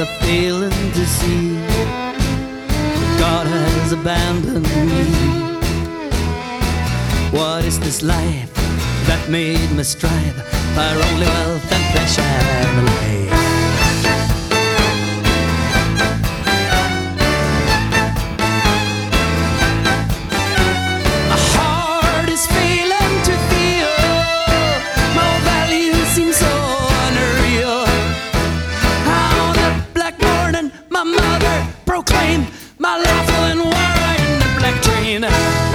a failing to see God has abandoned me. What is this life that made me strive for only wealth and pleasure and life? Proclaim my life and war in the black train.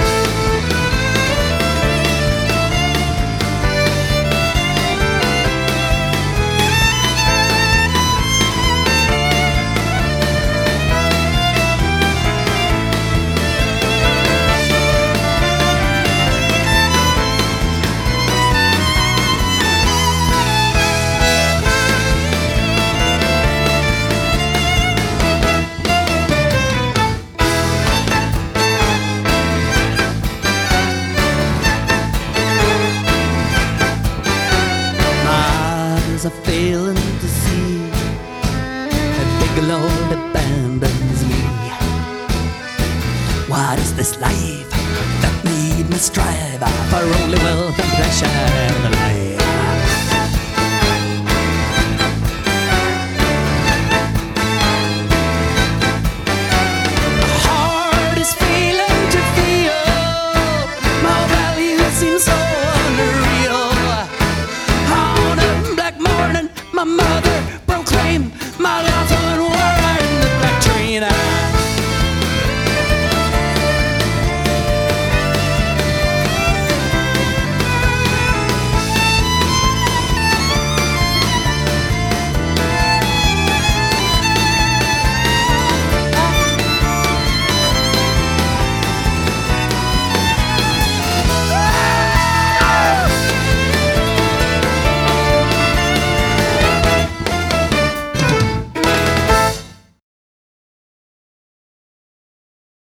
A failing to see a big Lord abandons me. What is this life that made me strive for only wealth and pleasure and life?